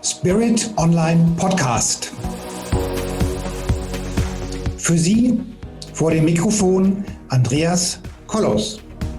Spirit Online Podcast. Für Sie vor dem Mikrofon Andreas Kollos.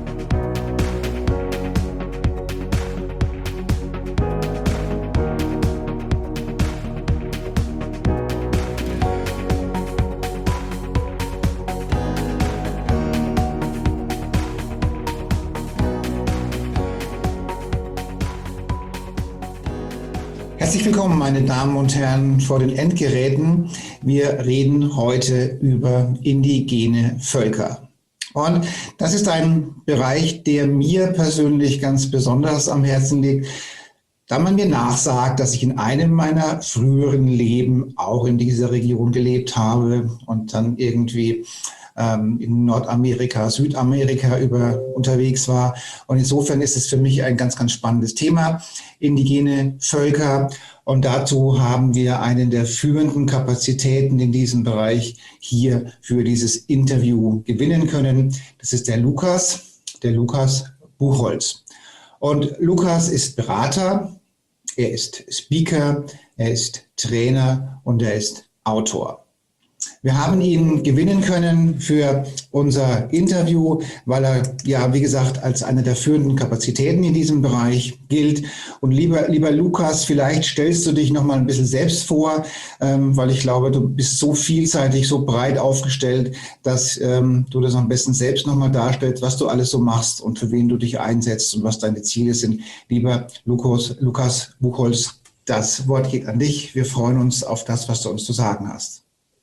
Herzlich willkommen, meine Damen und Herren, vor den Endgeräten. Wir reden heute über indigene Völker. Und das ist ein Bereich, der mir persönlich ganz besonders am Herzen liegt, da man mir nachsagt, dass ich in einem meiner früheren Leben auch in dieser Region gelebt habe und dann irgendwie in Nordamerika, Südamerika unterwegs war. Und insofern ist es für mich ein ganz, ganz spannendes Thema, indigene Völker. Und dazu haben wir einen der führenden Kapazitäten in diesem Bereich hier für dieses Interview gewinnen können. Das ist der Lukas Buchholz. Und Lukas ist Berater, er ist Speaker, er ist Trainer und er ist Autor. Wir haben ihn gewinnen können für unser Interview, weil er, ja, wie gesagt, als einer der führenden Kapazitäten in diesem Bereich gilt. Und lieber Lukas, vielleicht stellst du dich noch mal ein bisschen selbst vor, weil ich glaube, du bist so vielseitig, so breit aufgestellt, dass du das am besten selbst noch mal darstellst, was du alles so machst und für wen du dich einsetzt und was deine Ziele sind. Lieber Lukas Buchholz, das Wort geht an dich. Wir freuen uns auf das, was du uns zu sagen hast.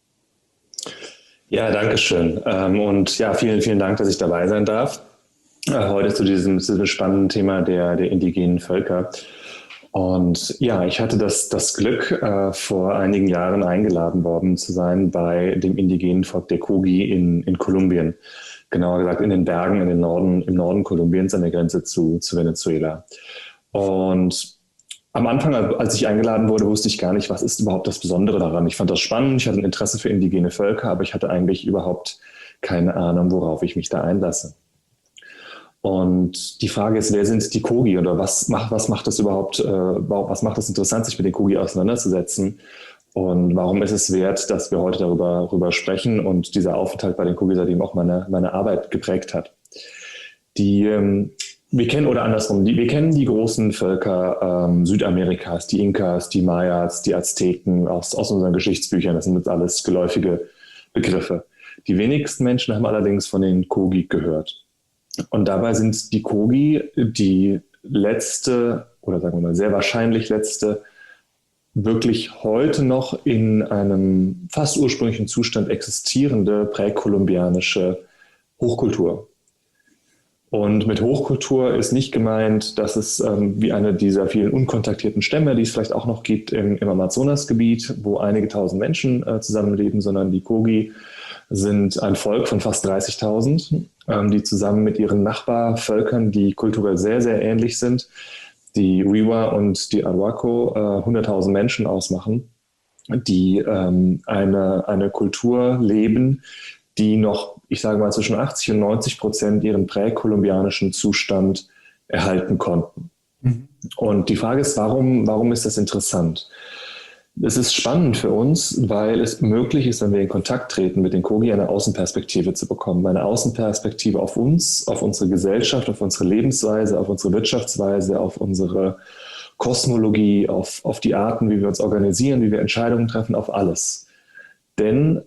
Ja, danke schön. Und ja, vielen Dank, dass ich dabei sein darf. Heute zu diesem spannenden Thema der indigenen Völker. Und ja, ich hatte das Glück, vor einigen Jahren eingeladen worden zu sein bei dem indigenen Volk der Kogi in Kolumbien. Genauer gesagt in den Bergen im Norden Kolumbiens an der Grenze zu Venezuela. Und am Anfang, als ich eingeladen wurde, wusste ich gar nicht, was ist überhaupt das Besondere daran. Ich fand das spannend, ich hatte ein Interesse für indigene Völker, aber ich hatte eigentlich überhaupt keine Ahnung, worauf ich mich da einlasse. Und die Frage ist, wer sind die Kogi oder was macht das überhaupt, was macht es interessant, sich mit den Kogi auseinanderzusetzen? Und warum ist es wert, dass wir heute darüber sprechen und dieser Aufenthalt bei den Kogi seitdem auch meine Arbeit geprägt hat? Wir kennen die großen Völker Südamerikas, die Inkas, die Mayas, die Azteken aus unseren Geschichtsbüchern. Das sind jetzt alles geläufige Begriffe. Die wenigsten Menschen haben allerdings von den Kogi gehört. Und dabei sind die Kogi die letzte, oder sagen wir mal sehr wahrscheinlich letzte, wirklich heute noch in einem fast ursprünglichen Zustand existierende präkolumbianische Hochkultur. Und mit Hochkultur ist nicht gemeint, dass es wie eine dieser vielen unkontaktierten Stämme, die es vielleicht auch noch gibt im Amazonasgebiet, wo einige tausend Menschen zusammenleben, sondern die Kogi sind ein Volk von fast 30.000, die zusammen mit ihren Nachbarvölkern, die kulturell sehr, sehr ähnlich sind, die Wiwa und die Arhuaco, 100.000 Menschen ausmachen, die eine Kultur leben, die noch, ich sage mal, zwischen 80% und 90% ihren präkolumbianischen Zustand erhalten konnten. Mhm. Und die Frage ist, warum ist das interessant? Es ist spannend für uns, weil es möglich ist, wenn wir in Kontakt treten mit den Kogi, eine Außenperspektive zu bekommen. Eine Außenperspektive auf uns, auf unsere Gesellschaft, auf unsere Lebensweise, auf unsere Wirtschaftsweise, auf unsere Kosmologie, auf die Arten, wie wir uns organisieren, wie wir Entscheidungen treffen, auf alles. Denn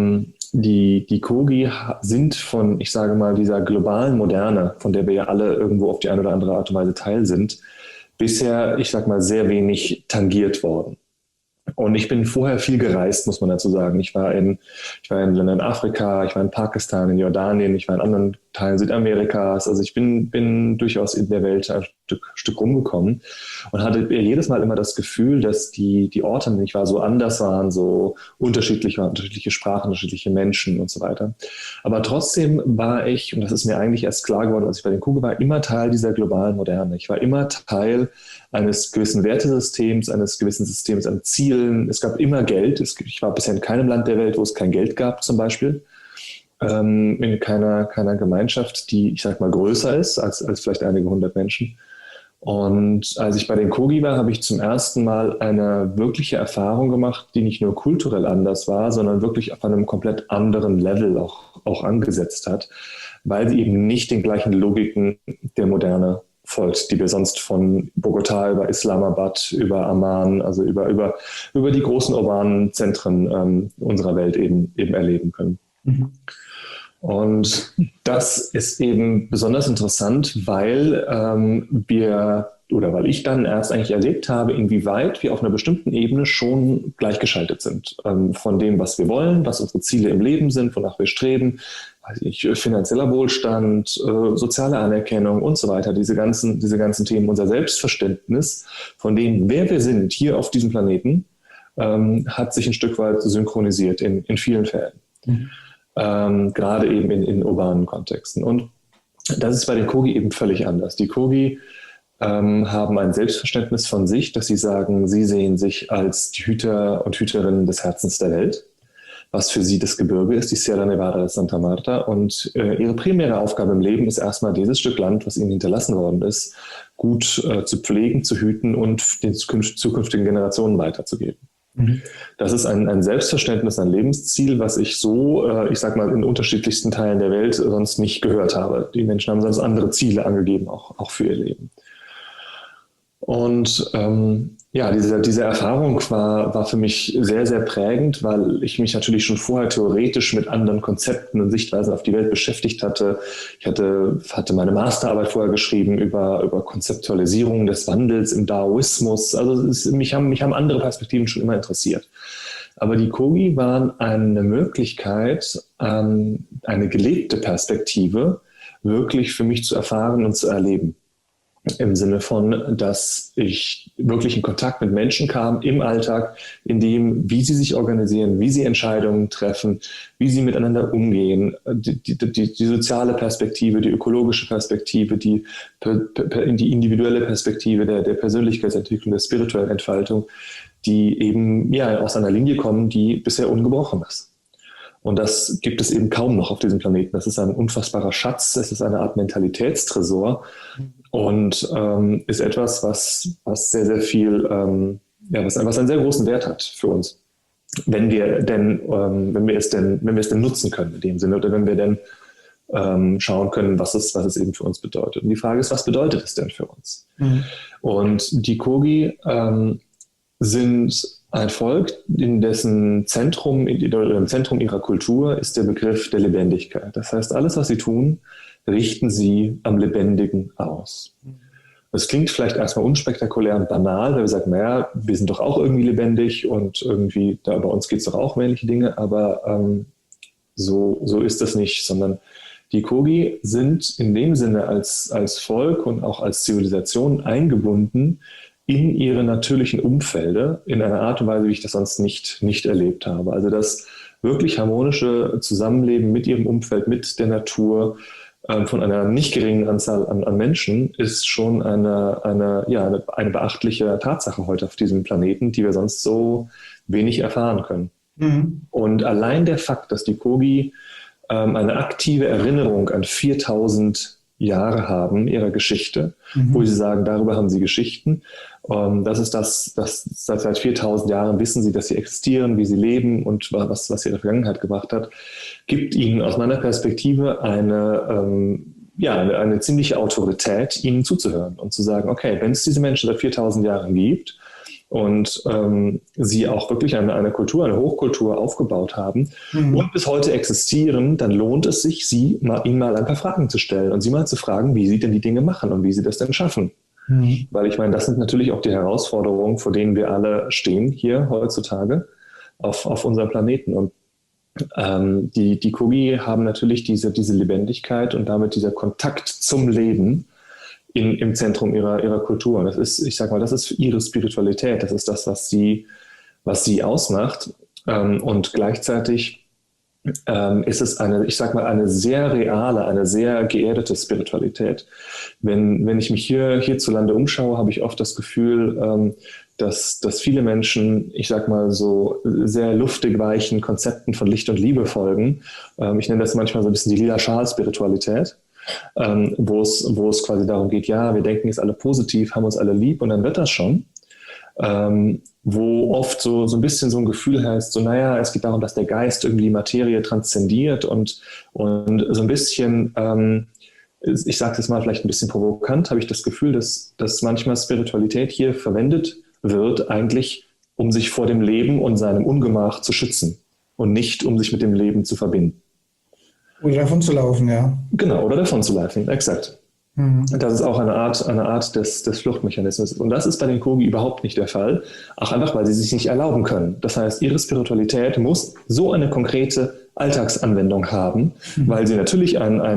die Kogi sind von, ich sage mal, dieser globalen Moderne, von der wir ja alle irgendwo auf die eine oder andere Art und Weise Teil sind, bisher, ich sage mal, sehr wenig tangiert worden. Und ich bin vorher viel gereist, muss man dazu sagen. Ich war in Ländern in Afrika, ich war in Pakistan, in Jordanien, ich war in anderen Teilen Südamerikas. Also ich bin durchaus in der Welt ein Stück rumgekommen und hatte jedes Mal immer das Gefühl, dass die Orte, an denen ich war, so anders waren, so unterschiedlich waren, unterschiedliche Sprachen, unterschiedliche Menschen und so weiter. Aber trotzdem war ich, und das ist mir eigentlich erst klar geworden, als ich bei den Kogi war, immer Teil dieser globalen Moderne. Ich war immer Teil eines gewissen Wertesystems, eines gewissen Systems an Zielen. Es gab immer Geld. Ich war bisher in keinem Land der Welt, wo es kein Geld gab, zum Beispiel. In keiner Gemeinschaft, die, ich sag mal, größer ist als vielleicht einige hundert Menschen. Und als ich bei den Kogi war, habe ich zum ersten Mal eine wirkliche Erfahrung gemacht, die nicht nur kulturell anders war, sondern wirklich auf einem komplett anderen Level auch angesetzt hat, weil sie eben nicht den gleichen Logiken der Moderne folgt, die wir sonst von Bogotá über Islamabad, über Amman, also über die großen urbanen Zentren unserer Welt eben erleben können. Mhm. Und das ist eben besonders interessant, weil weil ich dann erst eigentlich erlebt habe, inwieweit wir auf einer bestimmten Ebene schon gleichgeschaltet sind. Von dem, was wir wollen, was unsere Ziele im Leben sind, wonach wir streben, weiß ich, finanzieller Wohlstand, soziale Anerkennung und so weiter, diese ganzen Themen, unser Selbstverständnis von dem, wer wir sind hier auf diesem Planeten, hat sich ein Stück weit synchronisiert in vielen Fällen. Mhm. Gerade eben in urbanen Kontexten. Und das ist bei den Kogi eben völlig anders. Die Kogi haben ein Selbstverständnis von sich, dass sie sagen, sie sehen sich als die Hüter und Hüterinnen des Herzens der Welt, was für sie das Gebirge ist, die Sierra Nevada de Santa Marta. Und ihre primäre Aufgabe im Leben ist erstmal dieses Stück Land, was ihnen hinterlassen worden ist, gut zu pflegen, zu hüten und den zukünftigen Generationen weiterzugeben. Das ist ein Selbstverständnis, ein Lebensziel, was ich so, ich sag mal, in unterschiedlichsten Teilen der Welt sonst nicht gehört habe. Die Menschen haben sonst andere Ziele angegeben, auch für ihr Leben. Und diese Erfahrung war für mich sehr, sehr prägend, weil ich mich natürlich schon vorher theoretisch mit anderen Konzepten und Sichtweisen auf die Welt beschäftigt hatte. Ich hatte meine Masterarbeit vorher geschrieben über Konzeptualisierung des Wandels im Daoismus. Also mich haben andere Perspektiven schon immer interessiert. Aber die Kogi waren eine Möglichkeit, eine gelebte Perspektive wirklich für mich zu erfahren und zu erleben. Im Sinne von, dass ich wirklich in Kontakt mit Menschen kam im Alltag, in dem, wie sie sich organisieren, wie sie Entscheidungen treffen, wie sie miteinander umgehen, die soziale Perspektive, die ökologische Perspektive, die individuelle Perspektive der Persönlichkeitsentwicklung, der spirituellen Entfaltung, die eben aus einer Linie kommen, die bisher ungebrochen ist. Und das gibt es eben kaum noch auf diesem Planeten. Das ist ein unfassbarer Schatz, es ist eine Art Mentalitätstresor und ist etwas, was sehr, sehr viel, was einen sehr großen Wert hat für uns, wenn wir es denn nutzen können in dem Sinne oder wenn wir denn schauen können, was es eben für uns bedeutet. Und die Frage ist, was bedeutet es denn für uns? Mhm. Und die Kogi sind ein Volk, in dessen Zentrum, im Zentrum ihrer Kultur ist der Begriff der Lebendigkeit. Das heißt, alles, was sie tun, richten sie am Lebendigen aus. Das klingt vielleicht erstmal unspektakulär und banal, weil wir sagen, naja, wir sind doch auch irgendwie lebendig und irgendwie, bei uns geht es doch auch um ähnliche Dinge, aber so ist das nicht, sondern die Kogi sind in dem Sinne als Volk und auch als Zivilisation eingebunden in ihre natürlichen Umfelder in einer Art und Weise, wie ich das sonst nicht erlebt habe. Also das wirklich harmonische Zusammenleben mit ihrem Umfeld, mit der Natur, von einer nicht geringen Anzahl an Menschen ist schon eine beachtliche Tatsache heute auf diesem Planeten, die wir sonst so wenig erfahren können. Mhm. Und allein der Fakt, dass die Kogi eine aktive Erinnerung an 4000 Jahre haben ihrer Geschichte, wo sie sagen, darüber haben sie Geschichten. Das ist das seit 4000 Jahren wissen sie, dass sie existieren, wie sie leben und was ihre Vergangenheit gebracht hat, gibt ihnen aus meiner Perspektive eine ziemliche Autorität, ihnen zuzuhören und zu sagen, okay, wenn es diese Menschen seit 4000 Jahren gibt und sie auch wirklich eine Kultur, eine Hochkultur aufgebaut haben und bis heute existieren, dann lohnt es sich, ihnen mal ein paar Fragen zu stellen und sie mal zu fragen, wie sie denn die Dinge machen und wie sie das denn schaffen. Weil ich meine, das sind natürlich auch die Herausforderungen, vor denen wir alle stehen hier heutzutage auf unserem Planeten. Und die Kogi haben natürlich diese Lebendigkeit und damit dieser Kontakt zum Leben im Zentrum ihrer Kultur. Und das ist, ich sag mal, das ist ihre Spiritualität. Das ist das, was sie ausmacht. Und gleichzeitig ist es eine sehr reale, eine sehr geerdete Spiritualität. Wenn ich mich hierzulande umschaue, habe ich oft das Gefühl, dass viele Menschen, ich sag mal so sehr luftig weichen Konzepten von Licht und Liebe folgen. Ich nenne das manchmal so ein bisschen die lila Schal-Spiritualität. wo es quasi darum geht, ja, wir denken jetzt alle positiv, haben uns alle lieb und dann wird das schon. Wo oft so ein bisschen so ein Gefühl heißt, so naja, es geht darum, dass der Geist irgendwie Materie transzendiert und so ein bisschen, ich sage das mal vielleicht ein bisschen provokant, habe ich das Gefühl, dass manchmal Spiritualität hier verwendet wird, eigentlich um sich vor dem Leben und seinem Ungemach zu schützen und nicht um sich mit dem Leben zu verbinden. Oder davon zu laufen, ja. Genau, oder davon zu laufen, exakt. Das ist auch eine Art des Fluchtmechanismus. Und das ist bei den Kogi überhaupt nicht der Fall. Auch einfach, weil sie sich nicht erlauben können. Das heißt, ihre Spiritualität muss so eine konkrete Alltagsanwendung haben, weil sie natürlich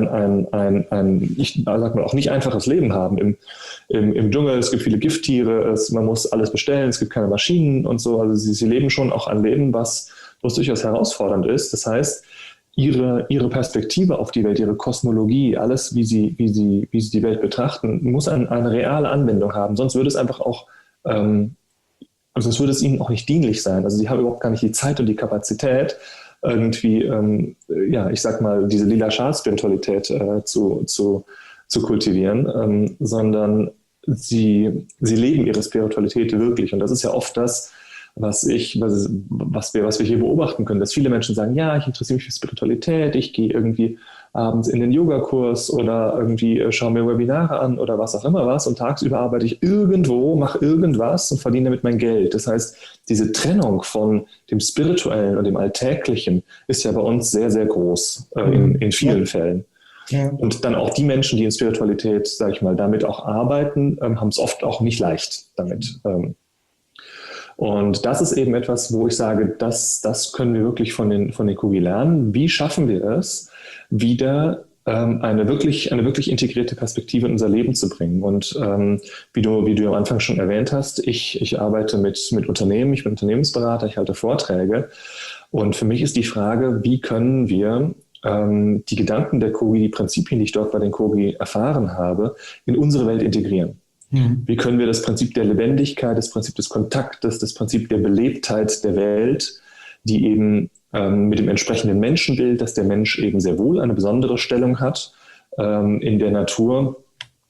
ich sag mal, auch nicht einfaches Leben haben. Im Dschungel, es gibt viele Gifttiere, man muss alles bestellen, es gibt keine Maschinen und so. Also sie leben schon auch ein Leben, was durchaus herausfordernd ist. Das heißt, ihre Perspektive auf die Welt, ihre Kosmologie, alles, wie sie die Welt betrachten, muss eine reale Anwendung haben. Sonst würde es einfach auch, sonst würde es ihnen auch nicht dienlich sein. Also sie haben überhaupt gar nicht die Zeit und die Kapazität, irgendwie, ich sag mal, diese lila Schal-Spiritualität zu kultivieren, sondern sie leben ihre Spiritualität wirklich. Und das ist ja oft das, was wir hier beobachten können, dass viele Menschen sagen, ja, ich interessiere mich für Spiritualität, ich gehe irgendwie abends in den Yogakurs oder irgendwie schaue mir Webinare an oder was auch immer was und tagsüber arbeite ich irgendwo, mache irgendwas und verdiene damit mein Geld. Das heißt, diese Trennung von dem Spirituellen und dem Alltäglichen ist ja bei uns sehr, sehr groß in vielen Fällen. Ja. Und dann auch die Menschen, die in Spiritualität, sage ich mal, damit auch arbeiten, haben es oft auch nicht leicht damit. Und das ist eben etwas, wo ich sage, das können wir wirklich von den Kogi lernen. Wie schaffen wir es, wieder eine wirklich integrierte Perspektive in unser Leben zu bringen? Und wie du am Anfang schon erwähnt hast, ich arbeite mit Unternehmen, ich bin Unternehmensberater, ich halte Vorträge. Und für mich ist die Frage, wie können wir die Gedanken der Kogi, die Prinzipien, die ich dort bei den Kogi erfahren habe, in unsere Welt integrieren? Wie können wir das Prinzip der Lebendigkeit, das Prinzip des Kontaktes, das Prinzip der Belebtheit der Welt, die eben mit dem entsprechenden Menschenbild, dass der Mensch eben sehr wohl eine besondere Stellung hat in der Natur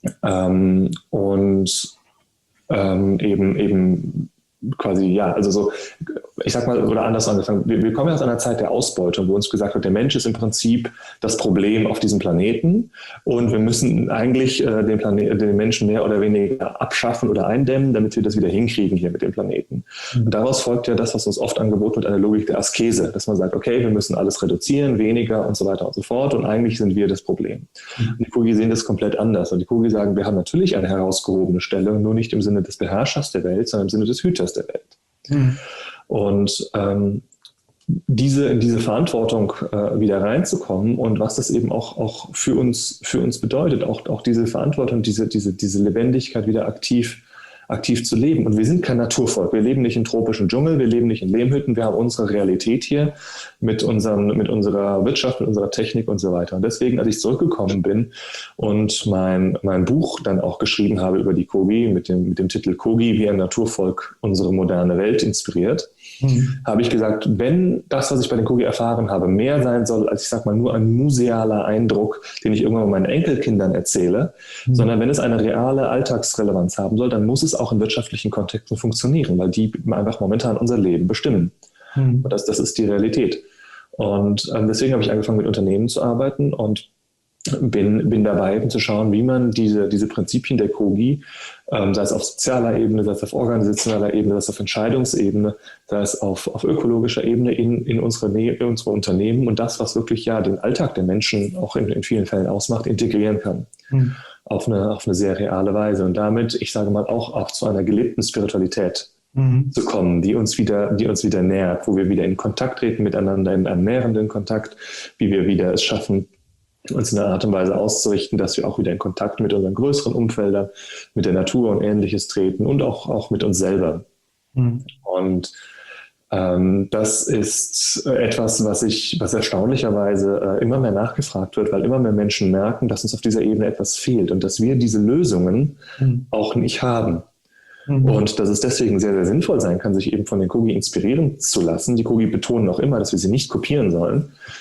eben quasi, ja, also so, ich sag mal, oder anders angefangen, wir kommen ja aus einer Zeit der Ausbeutung, wo uns gesagt wird, der Mensch ist im Prinzip das Problem auf diesem Planeten und wir müssen eigentlich den Menschen mehr oder weniger abschaffen oder eindämmen, damit wir das wieder hinkriegen hier mit dem Planeten. Und daraus folgt ja das, was uns oft angeboten wird, eine Logik der Askese, dass man sagt, okay, wir müssen alles reduzieren, weniger und so weiter und so fort und eigentlich sind wir das Problem. Und die Kogi sehen das komplett anders und die Kogi sagen, wir haben natürlich eine herausgehobene Stellung, nur nicht im Sinne des Beherrschers der Welt, sondern im Sinne des Hüters der Welt. Und diese Verantwortung wieder reinzukommen und was das eben auch für uns bedeutet, auch diese Verantwortung, diese Lebendigkeit wieder aktiv zu leben. Und wir sind kein Naturvolk. Wir leben nicht im tropischen Dschungel, wir leben nicht in Lehmhütten, wir haben unsere Realität hier mit unserer Wirtschaft, mit unserer Technik und so weiter. Und deswegen, als ich zurückgekommen bin und mein Buch dann auch geschrieben habe über die Kogi mit dem Titel Kogi, wie ein Naturvolk unsere moderne Welt inspiriert, habe ich gesagt, wenn das, was ich bei den Kogi erfahren habe, mehr sein soll, als ich sag mal nur ein musealer Eindruck, den ich irgendwann meinen Enkelkindern erzähle, sondern wenn es eine reale Alltagsrelevanz haben soll, dann muss es auch in wirtschaftlichen Kontexten funktionieren, weil die einfach momentan unser Leben bestimmen. Und das ist die Realität. Und deswegen habe ich angefangen, mit Unternehmen zu arbeiten und bin dabei, zu schauen, wie man diese Prinzipien der Kogi, sei es auf sozialer Ebene, sei es auf organisationaler Ebene, sei es auf Entscheidungsebene, sei es auf ökologischer Ebene in unsere Unternehmen und das, was wirklich ja den Alltag der Menschen auch in vielen Fällen ausmacht, integrieren kann. Auf eine sehr reale Weise und damit, ich sage mal, auch zu einer gelebten Spiritualität zu kommen, die uns wieder nährt, wo wir wieder in Kontakt treten miteinander, in einen nährenden Kontakt, wie wir wieder es schaffen, uns in einer Art und Weise auszurichten, dass wir auch wieder in Kontakt mit unseren größeren Umfeldern, mit der Natur und Ähnliches treten und auch mit uns selber. Und das ist etwas, was erstaunlicherweise immer mehr nachgefragt wird, weil immer mehr Menschen merken, dass uns auf dieser Ebene etwas fehlt und dass wir diese Lösungen auch nicht haben. Und dass es deswegen sehr, sehr sinnvoll sein kann, sich eben von den Kogi inspirieren zu lassen. Die Kogi betonen auch immer, dass wir sie nicht kopieren sollen,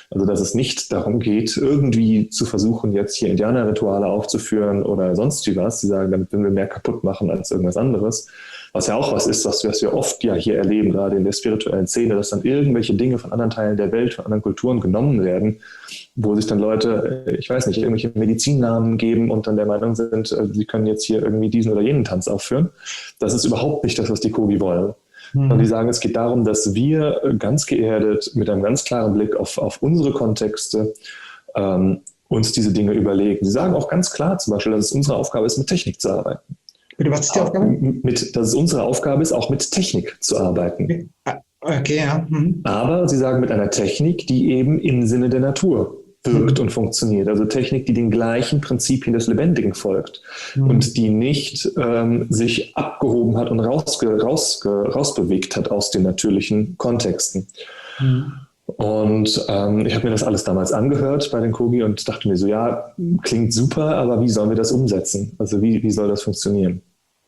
Also dass es nicht darum geht, irgendwie zu versuchen, jetzt hier Indianerrituale aufzuführen oder sonst wie was. Die sagen, damit würden wir mehr kaputt machen als irgendwas anderes. Was ja auch was ist, was wir oft ja hier erleben, gerade in der spirituellen Szene, dass dann irgendwelche Dinge von anderen Teilen der Welt, von anderen Kulturen genommen werden, wo sich dann Leute, ich weiß nicht, irgendwelche Medizinnamen geben und dann der Meinung sind, sie können jetzt hier irgendwie diesen oder jenen Tanz aufführen. Das ist überhaupt nicht das, was die Kogi wollen. Und die sagen, es geht darum, dass wir ganz geerdet, mit einem ganz klaren Blick auf unsere Kontexte, uns diese Dinge überlegen. Sie sagen auch ganz klar zum Beispiel, dass es unsere Aufgabe ist, mit Technik zu arbeiten. Bitte, was ist die Aufgabe? Dass es unsere Aufgabe ist, auch mit Technik zu arbeiten. Okay, ja. Aber sie sagen mit einer Technik, die eben im Sinne der Natur wirkt und funktioniert. Also Technik, die den gleichen Prinzipien des Lebendigen folgt und die nicht sich abgehoben hat und rausbewegt hat aus den natürlichen Kontexten. Und ich habe mir das alles damals angehört bei den Kogi und dachte mir so, ja, klingt super, aber wie sollen wir das umsetzen? Also wie soll das funktionieren?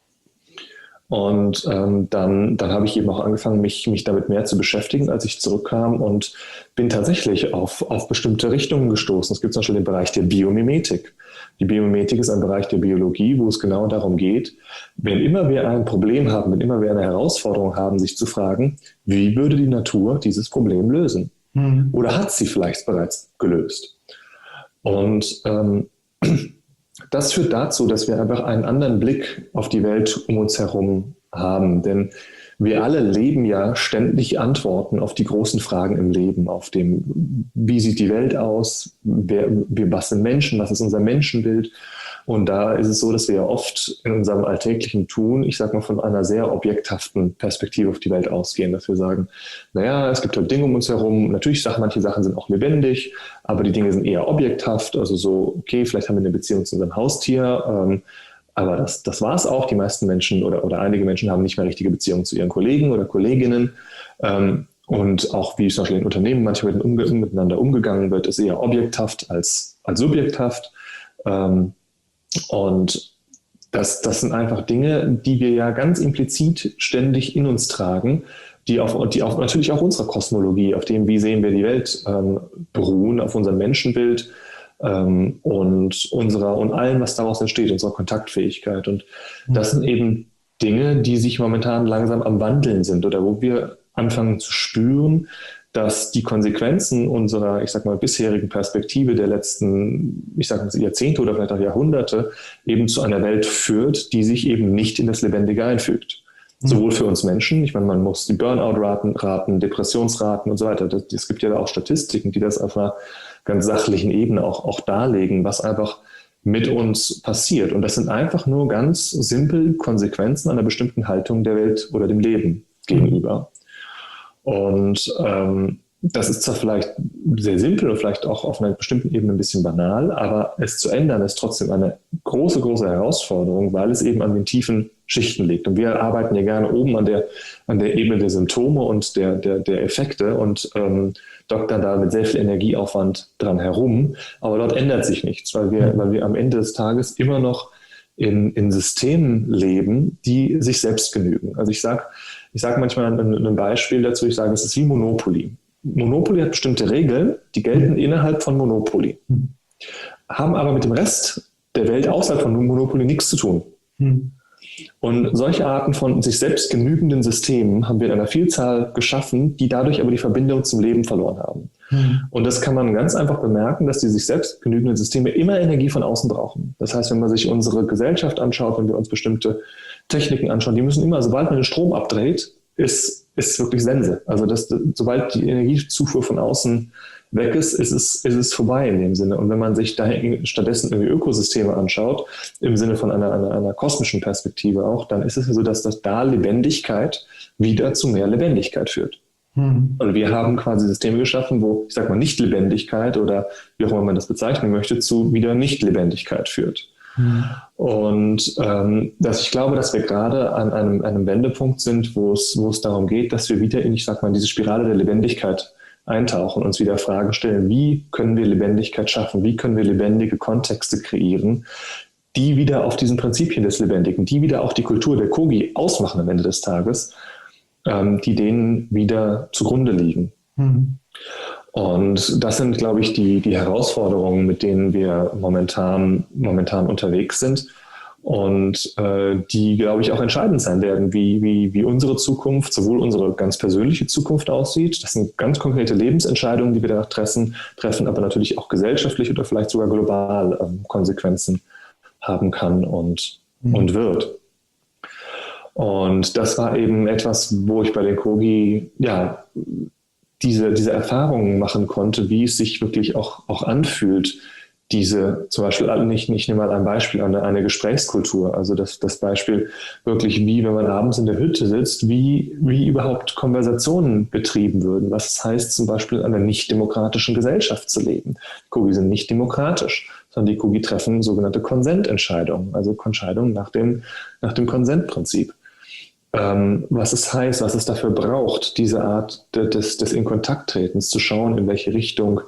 Und dann habe ich eben auch angefangen, mich damit mehr zu beschäftigen, als ich zurückkam und bin tatsächlich auf bestimmte Richtungen gestoßen. Es gibt zum Beispiel den Bereich der Biomimetik. Die Biomimetik ist ein Bereich der Biologie, wo es genau darum geht, wenn immer wir ein Problem haben, wenn immer wir eine Herausforderung haben, sich zu fragen, wie würde die Natur dieses Problem lösen? Oder hat sie vielleicht bereits gelöst? Und das führt dazu, dass wir einfach einen anderen Blick auf die Welt um uns herum haben. Denn wir alle leben ja ständig Antworten auf die großen Fragen im Leben, auf dem, wie sieht die Welt aus, was sind Menschen, was ist unser Menschenbild. Und da ist es so, dass wir ja oft in unserem alltäglichen Tun, ich sage mal, von einer sehr objekthaften Perspektive auf die Welt ausgehen, dass wir sagen, naja, es gibt halt Dinge um uns herum, natürlich manche Sachen sind auch lebendig, aber die Dinge sind eher objekthaft, also so, okay, vielleicht haben wir eine Beziehung zu unserem Haustier, aber das war es auch. Die meisten Menschen oder einige Menschen haben nicht mehr richtige Beziehungen zu ihren Kollegen oder Kolleginnen. Und auch wie zum Beispiel in Unternehmen manchmal miteinander umgegangen wird, ist eher objekthaft als subjekthaft. Und das sind einfach Dinge, die wir ja ganz implizit ständig in uns tragen, die auf natürlich auch unserer Kosmologie, auf dem, wie sehen wir die Welt, beruhen, auf unserem Menschenbild und allem, was daraus entsteht, unserer Kontaktfähigkeit. Und das sind eben Dinge, die sich momentan langsam am Wandeln sind oder wo wir anfangen zu spüren, dass die Konsequenzen unserer, ich sag mal, bisherigen Perspektive der letzten, ich sag mal, Jahrzehnte oder vielleicht auch Jahrhunderte eben zu einer Welt führt, die sich eben nicht in das Lebendige einfügt. Sowohl für uns Menschen, ich meine, man muss die Burnout-Raten, Depressionsraten und so weiter, es gibt ja auch Statistiken, die das auf einer ganz sachlichen Ebene auch darlegen, was einfach mit uns passiert. Und das sind einfach nur ganz simpel Konsequenzen einer bestimmten Haltung der Welt oder dem Leben gegenüber. Und das ist zwar vielleicht sehr simpel und vielleicht auch auf einer bestimmten Ebene ein bisschen banal, aber es zu ändern ist trotzdem eine große, große Herausforderung, weil es eben an den tiefen Schichten liegt. Und wir arbeiten ja gerne oben an der Ebene der Symptome und der Effekte und doktern da mit sehr viel Energieaufwand dran herum. Aber dort ändert sich nichts, weil wir am Ende des Tages immer noch in Systemen leben, die sich selbst genügen. Also ich sag manchmal ein Beispiel dazu, ich sage, es ist wie Monopoly. Monopoly hat bestimmte Regeln, die gelten innerhalb von Monopoly, haben aber mit dem Rest der Welt außerhalb von Monopoly nichts zu tun. Und solche Arten von sich selbst genügenden Systemen haben wir in einer Vielzahl geschaffen, die dadurch aber die Verbindung zum Leben verloren haben. Und das kann man ganz einfach bemerken, dass die sich selbst genügenden Systeme immer Energie von außen brauchen. Das heißt, wenn man sich unsere Gesellschaft anschaut, wenn wir uns bestimmte Techniken anschauen, die müssen immer, sobald man den Strom abdreht, ist wirklich Sense. Also sobald die Energiezufuhr von außen weg ist, ist es vorbei in dem Sinne. Und wenn man sich da stattdessen irgendwie Ökosysteme anschaut, im Sinne von einer kosmischen Perspektive auch, dann ist es so, dass da Lebendigkeit wieder zu mehr Lebendigkeit führt. Und wir haben quasi Systeme geschaffen, wo, ich sag mal, Nicht-Lebendigkeit oder wie auch immer man das bezeichnen möchte, zu wieder Nicht-Lebendigkeit führt. Und ich glaube, dass wir gerade an einem Wendepunkt sind, wo es darum geht, dass wir wieder in diese Spirale der Lebendigkeit eintauchen, uns wieder Fragen stellen, wie können wir Lebendigkeit schaffen, wie können wir lebendige Kontexte kreieren, die wieder auf diesen Prinzipien des Lebendigen, die wieder auch die Kultur der Kogi ausmachen am Ende des Tages, die denen wieder zugrunde liegen. Und das sind, glaube ich, die Herausforderungen, mit denen wir momentan unterwegs sind und die, glaube ich, auch entscheidend sein werden, wie unsere Zukunft, sowohl unsere ganz persönliche Zukunft aussieht. Das sind ganz konkrete Lebensentscheidungen, die wir danach treffen, aber natürlich auch gesellschaftlich oder vielleicht sogar global Konsequenzen haben kann und wird. Und das war eben etwas, wo ich bei den Kogi diese Erfahrungen machen konnte, wie es sich wirklich auch anfühlt, zum Beispiel, ich nehme mal ein Beispiel, eine Gesprächskultur, also das Beispiel wirklich, wie wenn man abends in der Hütte sitzt, wie überhaupt Konversationen betrieben würden, was es heißt, zum Beispiel in einer nicht-demokratischen Gesellschaft zu leben. Kogi sind nicht demokratisch, sondern die Kogi treffen sogenannte Konsententscheidungen, also Entscheidungen nach dem Konsentprinzip. Was es heißt, was es dafür braucht, diese Art des In-Kontakt-Tretens, zu schauen, in welche Richtung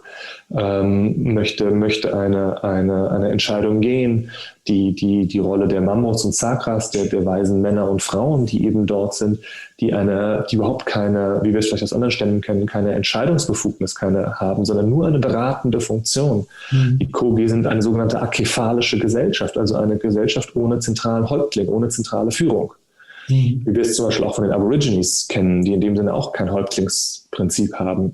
möchte eine Entscheidung gehen, die Rolle der Mammuts und Sakras, der weisen Männer und Frauen, die eben dort sind, die überhaupt keine, wie wir es vielleicht aus anderen Stämmen kennen, keine Entscheidungsbefugnis haben, sondern nur eine beratende Funktion. Die Kogi sind eine sogenannte akephalische Gesellschaft, also eine Gesellschaft ohne zentralen Häuptling, ohne zentrale Führung. Wie wir es zum Beispiel auch von den Aborigines kennen, die in dem Sinne auch kein Häuptlingsprinzip haben.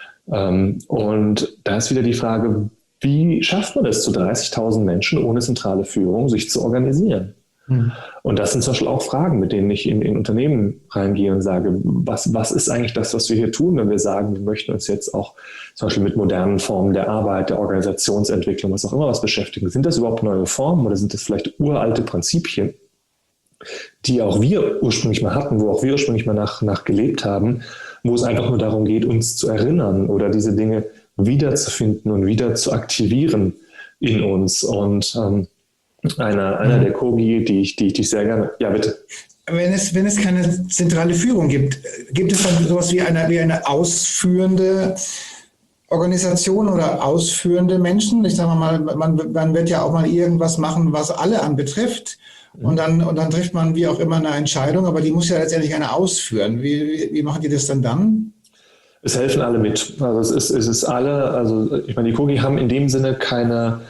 Und da ist wieder die Frage, wie schafft man es, zu 30.000 Menschen ohne zentrale Führung sich zu organisieren? Und das sind zum Beispiel auch Fragen, mit denen ich in Unternehmen reingehe und sage, was ist eigentlich das, was wir hier tun, wenn wir sagen, wir möchten uns jetzt auch zum Beispiel mit modernen Formen der Arbeit, der Organisationsentwicklung, was auch immer was beschäftigen. Sind das überhaupt neue Formen oder sind das vielleicht uralte Prinzipien, die auch wir ursprünglich mal hatten, wo auch wir ursprünglich mal nach gelebt haben, wo es einfach nur darum geht, uns zu erinnern oder diese Dinge wiederzufinden und wieder zu aktivieren in uns. Und einer der Kogi, die ich sehr gerne, ja bitte. Wenn es keine zentrale Führung gibt es dann sowas wie eine ausführende Organisation oder ausführende Menschen? Ich sage mal, man wird ja auch mal irgendwas machen, was alle anbetrifft. Und dann trifft man wie auch immer eine Entscheidung, aber die muss ja letztendlich einer ausführen. Wie machen die das dann? Es helfen alle mit. Also es ist alle, also ich meine, die Kogi haben in dem Sinne keine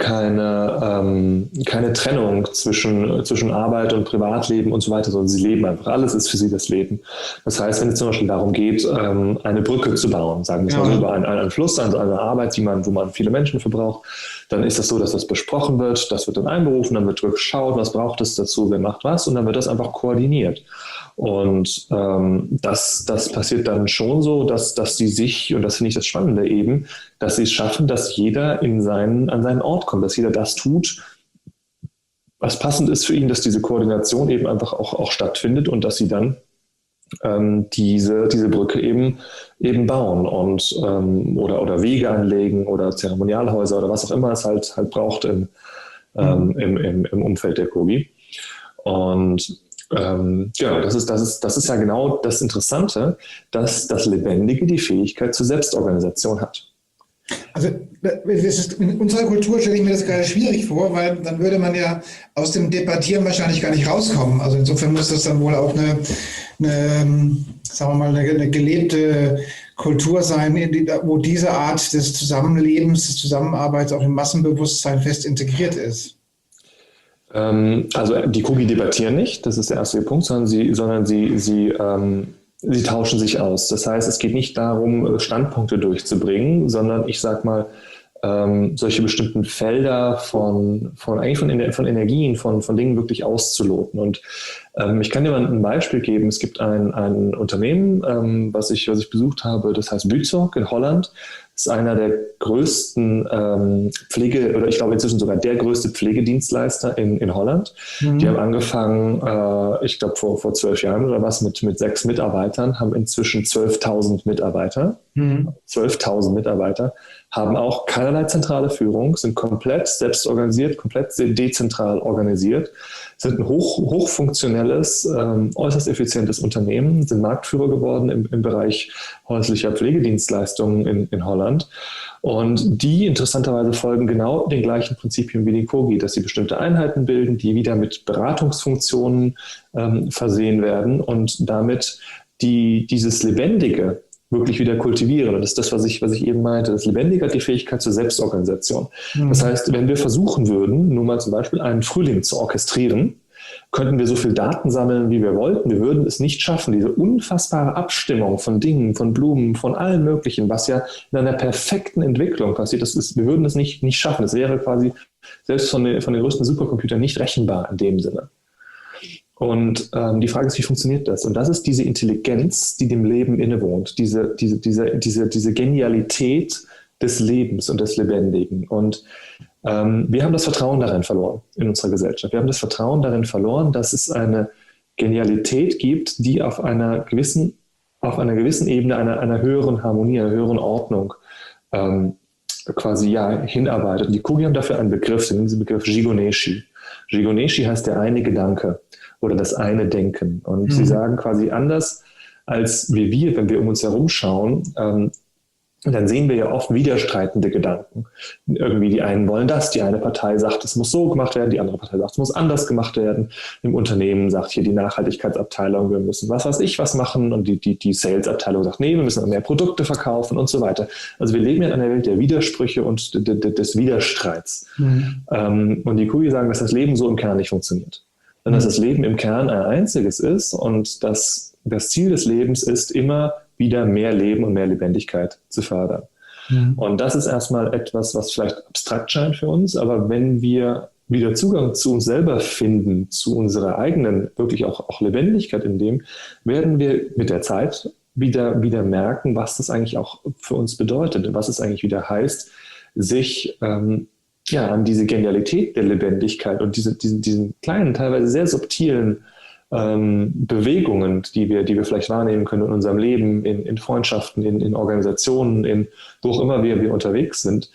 Trennung zwischen Arbeit und Privatleben und so weiter, sondern sie leben einfach. Alles ist für sie das Leben. Das heißt, wenn es zum Beispiel darum geht, eine Brücke zu bauen, sagen wir mal über einen Fluss, also eine Arbeit, wo man viele Menschen für braucht, dann ist das so, dass das besprochen wird, das wird dann einberufen, dann wird geschaut, was braucht es dazu, wer macht was und dann wird das einfach koordiniert. Und das passiert dann schon so, dass sie sich, und das finde ich das Spannende eben, dass sie es schaffen, dass jeder an seinen Ort kommt, dass jeder das tut, was passend ist für ihn, dass diese Koordination eben einfach auch stattfindet und dass sie dann diese Brücke eben bauen und oder Wege anlegen oder Zeremonialhäuser oder was auch immer es halt braucht im Umfeld der Kogi. Und genau, das ist ja genau das Interessante, dass das Lebendige die Fähigkeit zur Selbstorganisation hat. Also in unserer Kultur stelle ich mir das gerade schwierig vor, weil dann würde man ja aus dem Debattieren wahrscheinlich gar nicht rauskommen. Also insofern muss das dann wohl auch sagen wir mal, eine gelebte Kultur sein, wo diese Art des Zusammenlebens, des Zusammenarbeits auch im Massenbewusstsein fest integriert ist. Also die Kogi debattieren nicht, das ist der erste Punkt, sondern sie tauschen sich aus. Das heißt, es geht nicht darum, Standpunkte durchzubringen, sondern ich sag mal, solche bestimmten Felder von Energien, von Dingen wirklich auszuloten. Und ich kann dir mal ein Beispiel geben. Es gibt ein Unternehmen, was ich besucht habe, das heißt Buurtzorg in Holland. Das ist einer der größten oder ich glaube inzwischen sogar der größte Pflegedienstleister in Holland. Die haben angefangen, ich glaube vor 12 Jahren oder was, mit 6 Mitarbeitern, haben inzwischen 12.000 Mitarbeiter. 12.000 Mitarbeiter, haben auch keinerlei zentrale Führung, sind komplett selbst organisiert, komplett dezentral organisiert, sind ein hochfunktionelles, äußerst effizientes Unternehmen, sind Marktführer geworden im Bereich häuslicher Pflegedienstleistungen in Holland. Und die interessanterweise folgen genau den gleichen Prinzipien wie die Kogi, dass sie bestimmte Einheiten bilden, die wieder mit Beratungsfunktionen versehen werden und damit dieses Lebendige wirklich wieder kultivieren. Und das ist das, was ich eben meinte. Das Lebendige hat die Fähigkeit zur Selbstorganisation. Das heißt, wenn wir versuchen würden, nur mal zum Beispiel einen Frühling zu orchestrieren, könnten wir so viel Daten sammeln, wie wir wollten. Wir würden es nicht schaffen, diese unfassbare Abstimmung von Dingen, von Blumen, von allem Möglichen, was ja in einer perfekten Entwicklung passiert. Wir würden es nicht schaffen. Es wäre quasi selbst von den größten Supercomputern nicht rechenbar in dem Sinne. Und die Frage ist, wie funktioniert das? Und das ist diese Intelligenz, die dem Leben innewohnt, diese Genialität des Lebens und des Lebendigen. Und wir haben das Vertrauen darin verloren in unserer Gesellschaft. Wir haben das Vertrauen darin verloren, dass es eine Genialität gibt, die auf einer gewissen Ebene einer höheren Harmonie, einer höheren Ordnung quasi hinarbeitet. Die Kogi haben dafür einen Begriff, den nennen sie Begriff Jigoneshi. Jigoneshi heißt der eine Gedanke oder das eine Denken. Und sie sagen quasi anders als wir, wenn wir um uns herum schauen, dann sehen wir ja oft widerstreitende Gedanken. Irgendwie die einen wollen das, die eine Partei sagt, es muss so gemacht werden, die andere Partei sagt, es muss anders gemacht werden. Im Unternehmen sagt hier die Nachhaltigkeitsabteilung, wir müssen was machen, und die Sales-Abteilung sagt, nee, wir müssen mehr Produkte verkaufen und so weiter. Also wir leben in einer Welt der Widersprüche und des Widerstreits. Und die Kogi sagen, dass das Leben so im Kern nicht funktioniert. Sondern dass das Leben im Kern ein einziges ist und dass das Ziel des Lebens ist, immer wieder mehr Leben und mehr Lebendigkeit zu fördern. Und das ist erstmal etwas, was vielleicht abstrakt scheint für uns, aber wenn wir wieder Zugang zu uns selber finden, zu unserer eigenen, wirklich auch Lebendigkeit in dem, werden wir mit der Zeit wieder merken, was das eigentlich auch für uns bedeutet und was es eigentlich wieder heißt, sich an diese Genialität der Lebendigkeit und diesen kleinen, teilweise sehr subtilen Bewegungen, die wir vielleicht wahrnehmen können in unserem Leben, in Freundschaften, in Organisationen, wo auch immer wir unterwegs sind,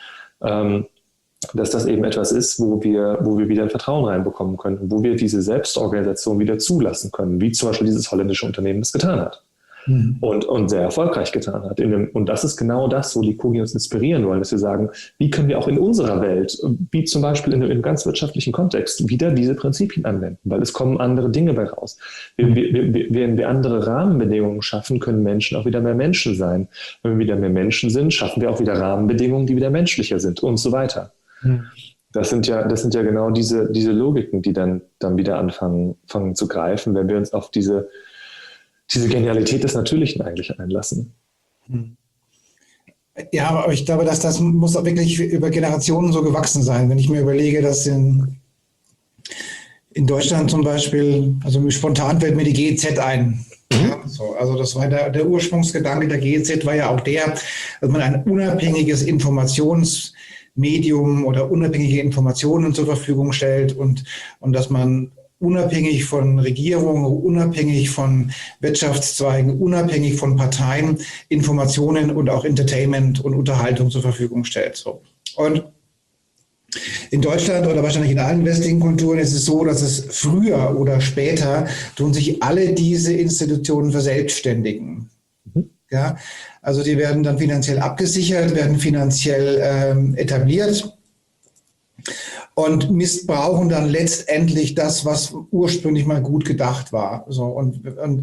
dass das eben etwas ist, wo wir wieder ein Vertrauen reinbekommen können, wo wir diese Selbstorganisation wieder zulassen können, wie zum Beispiel dieses holländische Unternehmen das getan hat. Und sehr erfolgreich getan hat. Und das ist genau das, wo die Kogi uns inspirieren wollen, dass wir sagen, wie können wir auch in unserer Welt, wie zum Beispiel in einem ganz wirtschaftlichen Kontext, wieder diese Prinzipien anwenden, weil es kommen andere Dinge bei raus. Wenn wir andere Rahmenbedingungen schaffen, können Menschen auch wieder mehr Menschen sein. Wenn wir wieder mehr Menschen sind, schaffen wir auch wieder Rahmenbedingungen, die wieder menschlicher sind und so weiter. Das sind ja genau diese Logiken, die dann wieder anfangen zu greifen, wenn wir uns auf diese Genialität des Natürlichen eigentlich einlassen. Ja, aber ich glaube, dass das muss auch wirklich über Generationen so gewachsen sein. Wenn ich mir überlege, dass in Deutschland zum Beispiel, also spontan fällt mir die GEZ ein. Ja, so, also das war der Ursprungsgedanke der GEZ war ja auch der, dass man ein unabhängiges Informationsmedium oder unabhängige Informationen zur Verfügung stellt und dass man unabhängig von Regierungen, unabhängig von Wirtschaftszweigen, unabhängig von Parteien Informationen und auch Entertainment und Unterhaltung zur Verfügung stellt. So. Und in Deutschland oder wahrscheinlich in allen westlichen Kulturen ist es so, dass es früher oder später tun sich alle diese Institutionen verselbstständigen. Ja, also die werden dann finanziell abgesichert, werden finanziell etabliert und missbrauchen dann letztendlich das, was ursprünglich mal gut gedacht war. So, und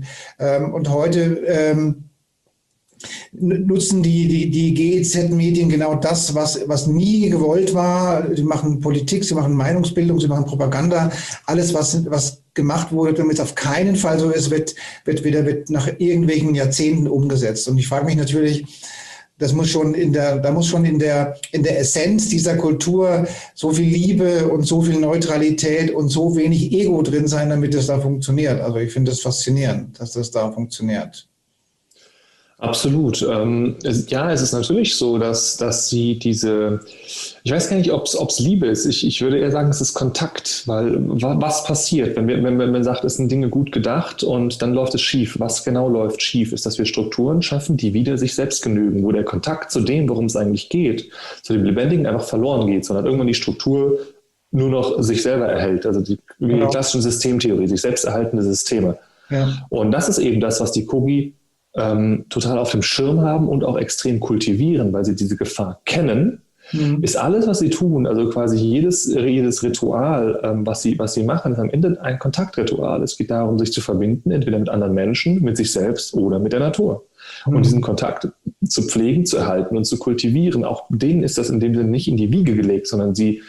heute nutzen die GEZ-Medien genau das, was nie gewollt war. Sie machen Politik, sie machen Meinungsbildung, sie machen Propaganda. Alles, was gemacht wurde, damit es auf keinen Fall so ist, wird nach irgendwelchen Jahrzehnten umgesetzt. Und ich frage mich natürlich, da muss schon in der Essenz dieser Kultur so viel Liebe und so viel Neutralität und so wenig Ego drin sein, damit es da funktioniert. Also ich finde es faszinierend, dass das da funktioniert. Absolut. Es ist natürlich so, dass sie ich weiß gar nicht, ob es Liebe ist. Ich würde eher sagen, es ist Kontakt, weil was passiert, wenn man sagt, es sind Dinge gut gedacht und dann läuft es schief. Was genau läuft schief? Ist, dass wir Strukturen schaffen, die wieder sich selbst genügen, wo der Kontakt zu dem, worum es eigentlich geht, zu dem Lebendigen einfach verloren geht, sondern irgendwann die Struktur nur noch sich selber erhält. Also die klassische Systemtheorie, sich selbst erhaltende Systeme. Ja. Und das ist eben das, was die Kogi total auf dem Schirm haben und auch extrem kultivieren, weil sie diese Gefahr kennen, ist alles, was sie tun, also quasi jedes Ritual, was sie machen, ist am Ende ein Kontaktritual. Es geht darum, sich zu verbinden, entweder mit anderen Menschen, mit sich selbst oder mit der Natur. Und diesen Kontakt zu pflegen, zu erhalten und zu kultivieren, auch denen ist das in dem Sinne nicht in die Wiege gelegt, sondern sie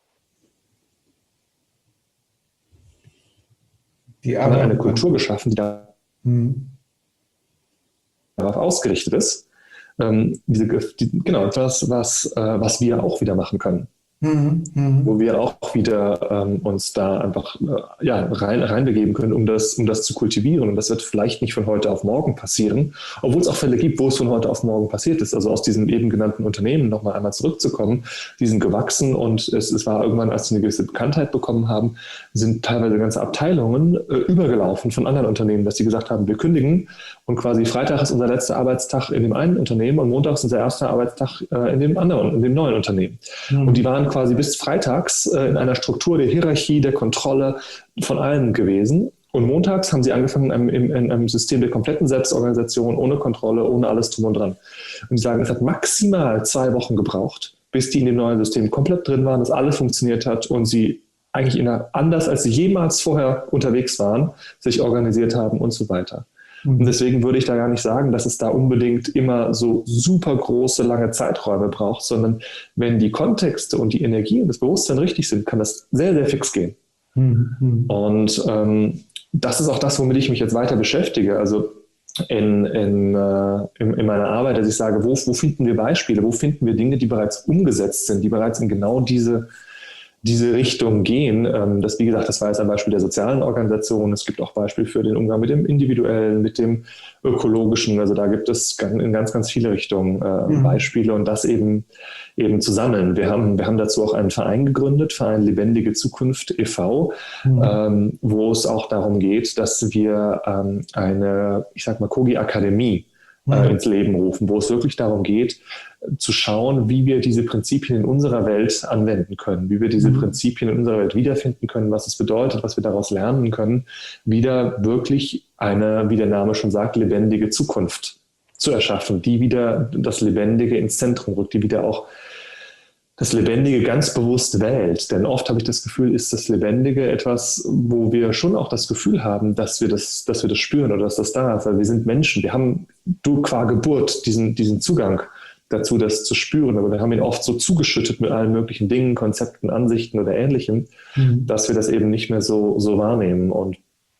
haben eine Kultur geschaffen, die darauf ausgerichtet ist. Genau, das, was wir auch wieder machen können. Wo wir auch wieder uns da einfach reinbegeben können, um das zu kultivieren. Und das wird vielleicht nicht von heute auf morgen passieren, obwohl es auch Fälle gibt, wo es von heute auf morgen passiert ist. Also aus diesem eben genannten Unternehmen nochmal einmal zurückzukommen, die sind gewachsen und es war irgendwann, als sie eine gewisse Bekanntheit bekommen haben, sind teilweise ganze Abteilungen übergelaufen von anderen Unternehmen, dass sie gesagt haben, wir kündigen und quasi Freitag ist unser letzter Arbeitstag in dem einen Unternehmen und Montag ist unser erster Arbeitstag in dem neuen Unternehmen. Und die waren quasi bis freitags in einer Struktur der Hierarchie, der Kontrolle von allen gewesen. Und montags haben sie angefangen in einem System der kompletten Selbstorganisation, ohne Kontrolle, ohne alles drum und dran. Und sie sagen, es hat maximal 2 Wochen gebraucht, bis die in dem neuen System komplett drin waren, dass alles funktioniert hat und sie eigentlich anders, als sie jemals vorher unterwegs waren, sich organisiert haben und so weiter. Und deswegen würde ich da gar nicht sagen, dass es da unbedingt immer so super große, lange Zeiträume braucht, sondern wenn die Kontexte und die Energie und das Bewusstsein richtig sind, kann das sehr, sehr fix gehen. Und das ist auch das, womit ich mich jetzt weiter beschäftige. Also in meiner Arbeit, dass ich sage, wo finden wir Beispiele, wo finden wir Dinge, die bereits umgesetzt sind, die bereits in genau diese Richtung gehen. Wie gesagt, das war jetzt ein Beispiel der sozialen Organisation. Es gibt auch Beispiele für den Umgang mit dem Individuellen, mit dem Ökologischen. Also da gibt es in ganz, ganz viele Richtungen Beispiele und das eben zu sammeln. Wir haben dazu auch einen Verein gegründet, Verein Lebendige Zukunft e.V., wo es auch darum geht, dass wir eine, ich sag mal, Kogi-Akademie ins Leben rufen, wo es wirklich darum geht, zu schauen, wie wir diese Prinzipien in unserer Welt anwenden können, wie wir diese Prinzipien in unserer Welt wiederfinden können, was es bedeutet, was wir daraus lernen können, wieder wirklich eine, wie der Name schon sagt, lebendige Zukunft zu erschaffen, die wieder das Lebendige ins Zentrum rückt, die wieder auch das Lebendige ganz bewusst wählt. Denn oft habe ich das Gefühl, ist das Lebendige etwas, wo wir schon auch das Gefühl haben, dass wir das spüren oder dass das da ist. Weil wir sind Menschen, wir haben qua Geburt diesen Zugang dazu, das zu spüren. Aber wir haben ihn oft so zugeschüttet mit allen möglichen Dingen, Konzepten, Ansichten oder Ähnlichem, dass wir das eben nicht mehr so wahrnehmen. Und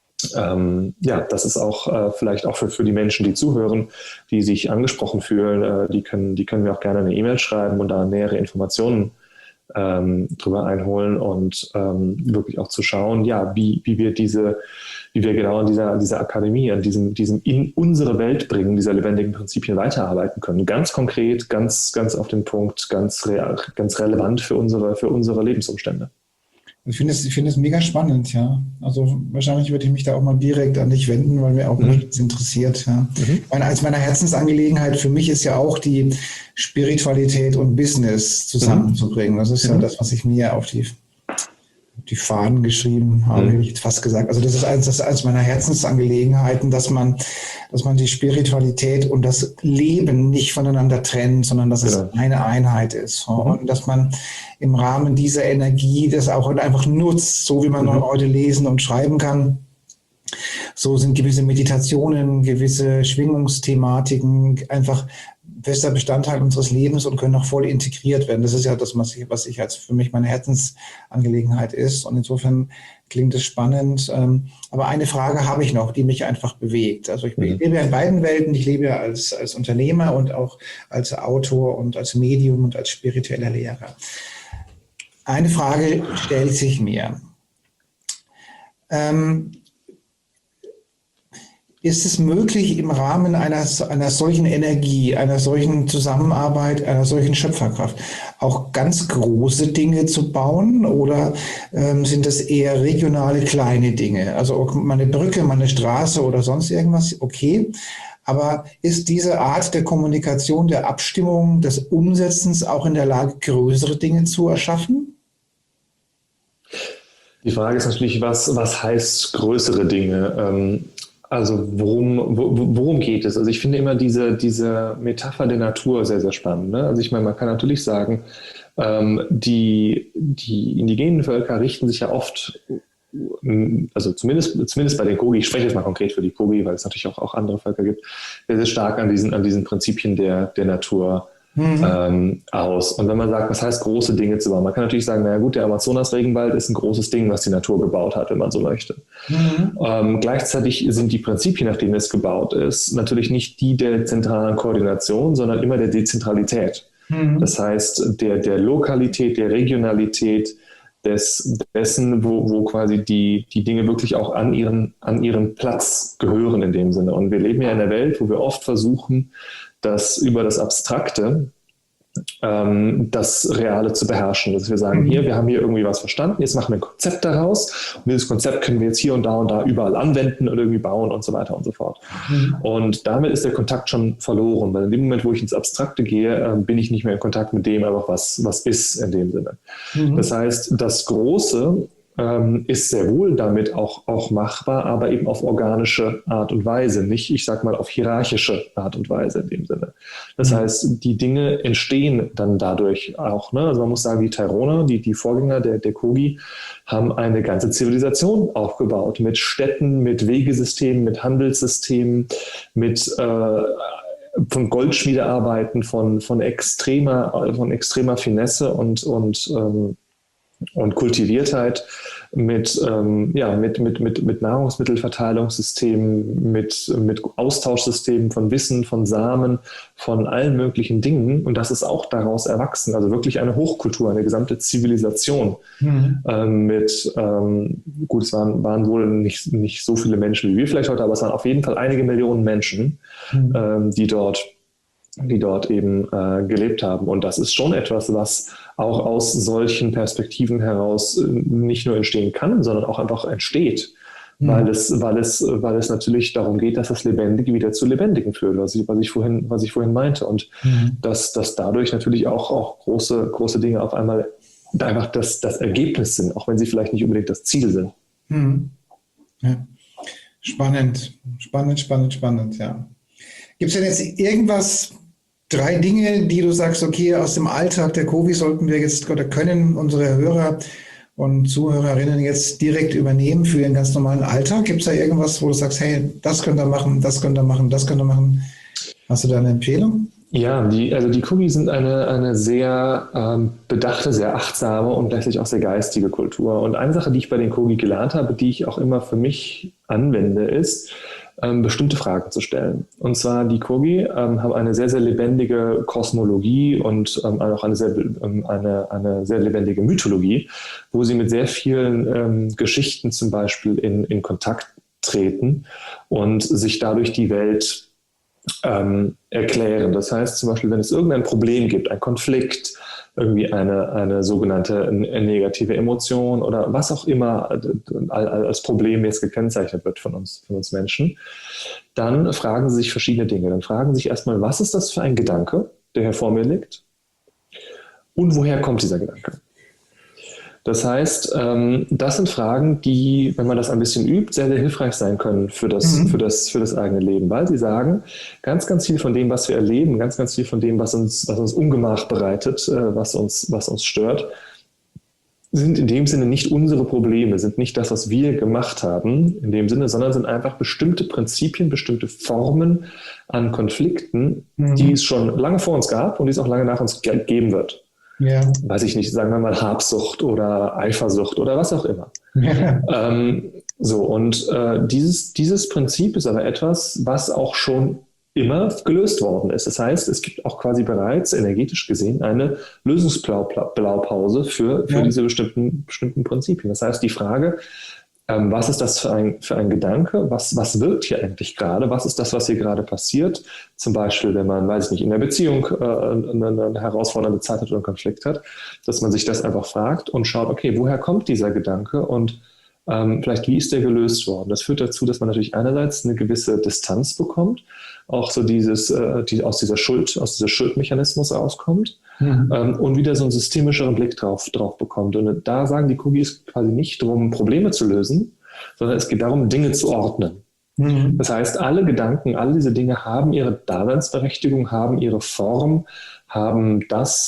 das ist auch vielleicht auch für die Menschen, die zuhören, die sich angesprochen fühlen, die können mir auch gerne eine E-Mail schreiben und da nähere Informationen drüber einholen und wirklich auch zu schauen, wie wir genau in dieser Akademie, an diesem in unsere Welt bringen, dieser lebendigen Prinzipien weiterarbeiten können. Ganz konkret, ganz, ganz auf den Punkt, ganz relevant für unsere Lebensumstände. Ich finde es mega spannend, ja. Also wahrscheinlich würde ich mich da auch mal direkt an dich wenden, weil mir auch nichts interessiert. Ja. Als meine Herzensangelegenheit für mich ist ja auch die Spiritualität und Business zusammenzubringen. Das ist ja das, was ich mir auf die Fahnen geschrieben habe, hätte ich jetzt fast gesagt. Also das ist eines meiner Herzensangelegenheiten, dass man die Spiritualität und das Leben nicht voneinander trennt, sondern dass es eine Einheit ist. Und dass man im Rahmen dieser Energie das auch einfach nutzt, so wie man heute lesen und schreiben kann. So sind gewisse Meditationen, gewisse Schwingungsthematiken einfach fester Bestandteil unseres Lebens und können auch voll integriert werden. Das ist ja das, was ich als für mich meine Herzensangelegenheit ist. Und insofern klingt es spannend. Aber eine Frage habe ich noch, die mich einfach bewegt. Also ich lebe ja in beiden Welten. Ich lebe ja als Unternehmer und auch als Autor und als Medium und als spiritueller Lehrer. Eine Frage stellt sich mir. Ist es möglich, im Rahmen einer solchen Energie, einer solchen Zusammenarbeit, einer solchen Schöpferkraft auch ganz große Dinge zu bauen oder sind das eher regionale kleine Dinge? Also mal eine Brücke, mal eine Straße oder sonst irgendwas, okay. Aber ist diese Art der Kommunikation, der Abstimmung, des Umsetzens auch in der Lage, größere Dinge zu erschaffen? Die Frage ist natürlich, was heißt größere Dinge? Also worum geht es? Also ich finde immer diese Metapher der Natur sehr, sehr spannend. Ne? Also ich meine, man kann natürlich sagen, die indigenen Völker richten sich ja oft, also zumindest bei den Kogi, ich spreche jetzt mal konkret für die Kogi, weil es natürlich auch andere Völker gibt, sehr, sehr stark an diesen Prinzipien der Natur aus. Und wenn man sagt, was heißt große Dinge zu bauen? Man kann natürlich sagen, naja gut, der Amazonas-Regenwald ist ein großes Ding, was die Natur gebaut hat, wenn man so möchte. Gleichzeitig sind die Prinzipien, nach denen es gebaut ist, natürlich nicht die der zentralen Koordination, sondern immer der Dezentralität. Das heißt, der Lokalität, der Regionalität, dessen, wo quasi die Dinge wirklich auch an ihren Platz gehören in dem Sinne. Und wir leben ja in einer Welt, wo wir oft versuchen, das über das Abstrakte das Reale zu beherrschen. Dass wir sagen, wir haben hier irgendwie was verstanden, jetzt machen wir ein Konzept daraus und dieses Konzept können wir jetzt hier und da überall anwenden und irgendwie bauen und so weiter und so fort. Und damit ist der Kontakt schon verloren, weil in dem Moment, wo ich ins Abstrakte gehe, bin ich nicht mehr in Kontakt mit dem, einfach was ist in dem Sinne. Das heißt, das Große ist sehr wohl damit auch machbar, aber eben auf organische Art und Weise, nicht, ich sag mal, auf hierarchische Art und Weise in dem Sinne. Das heißt, die Dinge entstehen dann dadurch auch. Ne? Also man muss sagen, die Tairona, die Vorgänger der Kogi, haben eine ganze Zivilisation aufgebaut mit Städten, mit Wegesystemen, mit Handelssystemen, mit von Goldschmiedearbeiten, von extremer Finesse und Kultiviertheit, mit Nahrungsmittelverteilungssystemen, mit Austauschsystemen von Wissen, von Samen, von allen möglichen Dingen. Und das ist auch daraus erwachsen. Also wirklich eine Hochkultur, eine gesamte Zivilisation es waren wohl nicht so viele Menschen wie wir vielleicht heute, aber es waren auf jeden Fall einige Millionen Menschen, die dort eben gelebt haben. Und das ist schon etwas, was auch aus solchen Perspektiven heraus nicht nur entstehen kann, sondern auch einfach entsteht, weil es natürlich darum geht, dass das Lebendige wieder zu Lebendigen führt, was ich vorhin meinte. Und dass dadurch natürlich auch große Dinge auf einmal einfach das Ergebnis sind, auch wenn sie vielleicht nicht unbedingt das Ziel sind. Ja. Spannend, ja. Gibt es denn jetzt irgendwas, 3 Dinge, die du sagst, okay, aus dem Alltag der Kogi sollten wir jetzt oder können unsere Hörer und Zuhörerinnen jetzt direkt übernehmen für ihren ganz normalen Alltag? Gibt es da irgendwas, wo du sagst, hey, das könnt ihr machen, das könnt ihr machen, das könnt ihr machen? Hast du da eine Empfehlung? Ja, die Kogi sind eine sehr bedachte, sehr achtsame und gleichzeitig auch sehr geistige Kultur. Und eine Sache, die ich bei den Kogi gelernt habe, die ich auch immer für mich anwende, ist, bestimmte Fragen zu stellen. Und zwar die Kogi haben eine sehr, sehr lebendige Kosmologie und auch eine sehr lebendige Mythologie, wo sie mit sehr vielen Geschichten zum Beispiel in Kontakt treten und sich dadurch die Welt erklären. Das heißt zum Beispiel, wenn es irgendein Problem gibt, ein Konflikt, irgendwie eine sogenannte negative Emotion oder was auch immer als Problem jetzt gekennzeichnet wird von uns Menschen, dann fragen sie sich verschiedene Dinge. Dann fragen sie sich erstmal, was ist das für ein Gedanke, der hier vor mir liegt? Und woher kommt dieser Gedanke? Das heißt, das sind Fragen, die, wenn man das ein bisschen übt, sehr, sehr hilfreich sein können für das eigene Leben, weil sie sagen, ganz, ganz viel von dem, was wir erleben, ganz, ganz viel von dem, was uns Ungemach bereitet, was uns stört, sind in dem Sinne nicht unsere Probleme, sind nicht das, was wir gemacht haben in dem Sinne, sondern sind einfach bestimmte Prinzipien, bestimmte Formen an Konflikten, die es schon lange vor uns gab und die es auch lange nach uns geben wird. Ja. Weiß ich nicht, sagen wir mal Habsucht oder Eifersucht oder was auch immer. Ja. Dieses Prinzip ist aber etwas, was auch schon immer gelöst worden ist. Das heißt, es gibt auch quasi bereits energetisch gesehen eine Lösungsblaupause für diese bestimmten Prinzipien. Das heißt, die Frage, was ist das für ein Gedanke? Was wirkt hier eigentlich gerade? Was ist das, was hier gerade passiert? Zum Beispiel, wenn man, weiß ich nicht, in der Beziehung eine herausfordernde Zeit hat oder einen Konflikt hat, dass man sich das einfach fragt und schaut, okay, woher kommt dieser Gedanke und vielleicht wie ist der gelöst worden? Das führt dazu, dass man natürlich einerseits eine gewisse Distanz bekommt, auch so aus dieser Schuldmechanismus rauskommt und wieder so einen systemischeren Blick drauf bekommt. Und da sagen die Kogis quasi nicht darum, Probleme zu lösen, sondern es geht darum, Dinge zu ordnen. Das heißt, alle Gedanken, all diese Dinge haben ihre Daseinsberechtigung, haben ihre Form, haben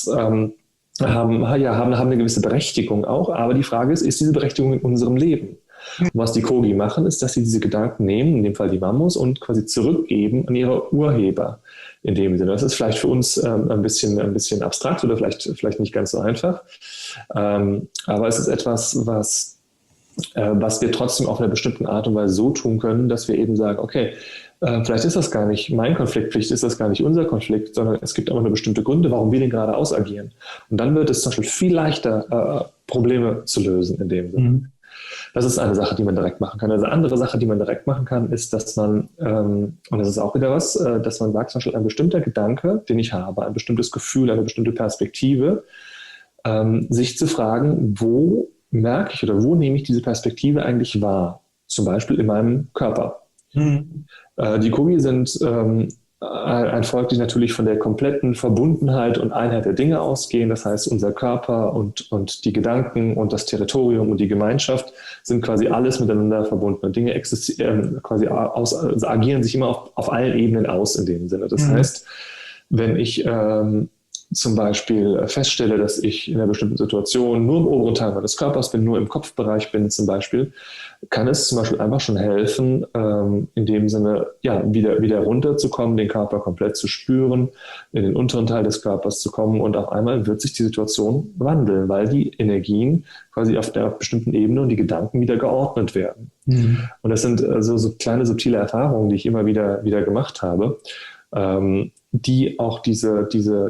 eine gewisse Berechtigung auch. Aber die Frage ist diese Berechtigung in unserem Leben? Und was die Kogi machen, ist, dass sie diese Gedanken nehmen, in dem Fall die Mammus, und quasi zurückgeben an ihre Urheber in dem Sinne. Das ist vielleicht für uns ein bisschen abstrakt oder vielleicht nicht ganz so einfach. Aber es ist etwas, was wir trotzdem auf einer bestimmten Art und Weise so tun können, dass wir eben sagen, okay, vielleicht ist das gar nicht mein Konflikt, vielleicht ist das gar nicht unser Konflikt, sondern es gibt aber nur bestimmte Gründe, warum wir den gerade ausagieren. Und dann wird es zum Beispiel viel leichter, Probleme zu lösen in dem Sinne. Das ist eine Sache, die man direkt machen kann. Also eine andere Sache, die man direkt machen kann, ist, dass man, und das ist auch wieder was, dass man sagt, zum Beispiel ein bestimmter Gedanke, den ich habe, ein bestimmtes Gefühl, eine bestimmte Perspektive, sich zu fragen, wo merke ich oder wo nehme ich diese Perspektive eigentlich wahr? Zum Beispiel in meinem Körper. Die Kogi sind ein Volk, die natürlich von der kompletten Verbundenheit und Einheit der Dinge ausgehen. Das heißt, unser Körper und die Gedanken und das Territorium und die Gemeinschaft sind quasi alles miteinander verbundene Dinge, agieren sich immer auf allen Ebenen aus in dem Sinne. Das heißt, wenn ich zum Beispiel feststelle, dass ich in einer bestimmten Situation nur im oberen Teil meines Körpers bin, nur im Kopfbereich bin zum Beispiel, kann es zum Beispiel einfach schon helfen, in dem Sinne, wieder runterzukommen, den Körper komplett zu spüren, in den unteren Teil des Körpers zu kommen, und auf einmal wird sich die Situation wandeln, weil die Energien quasi auf der bestimmten Ebene und die Gedanken wieder geordnet werden. Und das sind so kleine subtile Erfahrungen, die ich immer wieder gemacht habe, die auch diese